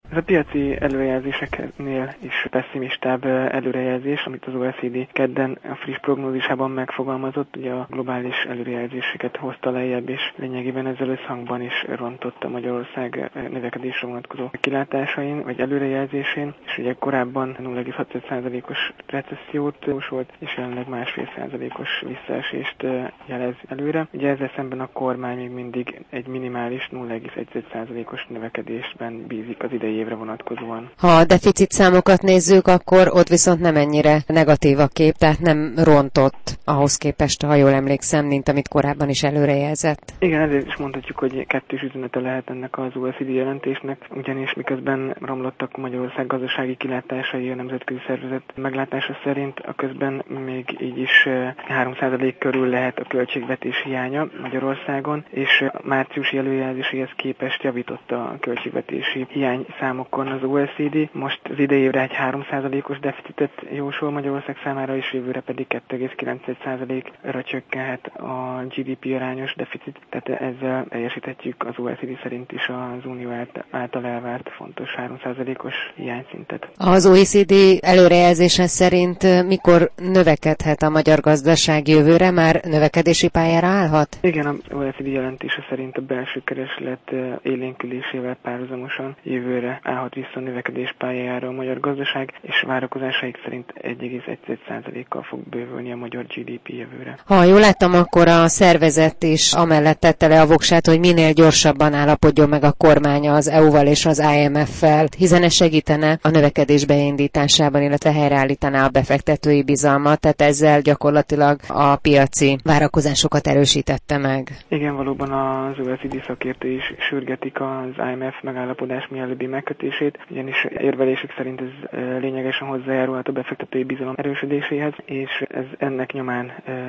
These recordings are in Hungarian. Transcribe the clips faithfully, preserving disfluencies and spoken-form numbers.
Ez a piaci előrejelzéseknél is pessimistább előrejelzés, amit az o e cé dé kedden a friss prognózisában megfogalmazott, ugye a globális előrejelzéseket hozta lejjebb, és lényegében ezzel összhangban is rontott a Magyarország növekedésre vonatkozó kilátásain, vagy előrejelzésén, és ugye korábban nulla egész hat százalékos recessziót jósolt, és jelenleg másfél százalékos visszaesést jelez előre. Ugye ezzel szemben a kormány még mindig egy minimális nulla egész egy százalékos növekedésben bízik az idei évre vonatkozóan. Ha a deficit számokat nézzük, akkor ott viszont nem ennyire negatív a kép, tehát nem rontott ahhoz képest, ha jól emlékszem, mint amit korábban is előrejelzett. Igen, ezért is mondhatjuk, hogy kettős üzenete lehet ennek az o e cé dé jelentésnek, ugyanis miközben romlottak Magyarország gazdasági kilátásai a nemzetközi szervezet meglátása szerint, a közben még így is három százalék körül lehet a költségvetés hiánya Magyarországon, és a márciusi előjelzéséhez képest javította a költségvetési hiány számokon az o e cé dé. Most az idei évre egy három százalékos deficitet jósol Magyarország számára, és jövőre pedig kettő egész kilenc százalékra csökkenhet a gé dé pé arányos deficit, tehát ezzel teljesíthetjük az o e cé dé szerint is az Unió által elvárt fontos három százalékos hiányszintet. Az o e cé dé előrejelzése szerint mikor növekedhet a magyar gazdaság jövőre? Már növekedési pályára állhat? Igen, az o e cé dé jelentése szerint a belső kereslet élénkülésével párhuzamosan jövőre állhat vissza a növekedés pályájára a magyar gazdaság, és várakozásaik szerint egy egész egy százalékkal fog bővülni a magyar gé dé pé jövőre. Ha jól láttam, akkor a szervezet is amellett tette le a voksát, hogy minél gyorsabban állapodjon meg a kormány az é u-val és az i em ef-fel, hiszen ez segítene a növekedés beindításában, illetve helyreállítaná a befektetői bizalmat, tehát ezzel gyakorlatilag a piaci várakozásokat erősítette meg. Igen, valóban az o e cé dé szakértői is sürgetik az i em ef megállapodás mielőbbi megkötését, ugyanis érvelésük szerint ez lényegesen hozzájárulhat a befektetői bizalom erősödéséhez, és ez ennek nyomán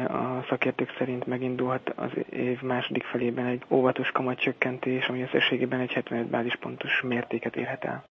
a szakértők szerint megindulhat az év második felében egy óvatos kamatcsökkentés, ami összességében egy hetvenöt bázispontos mértéket érhet el.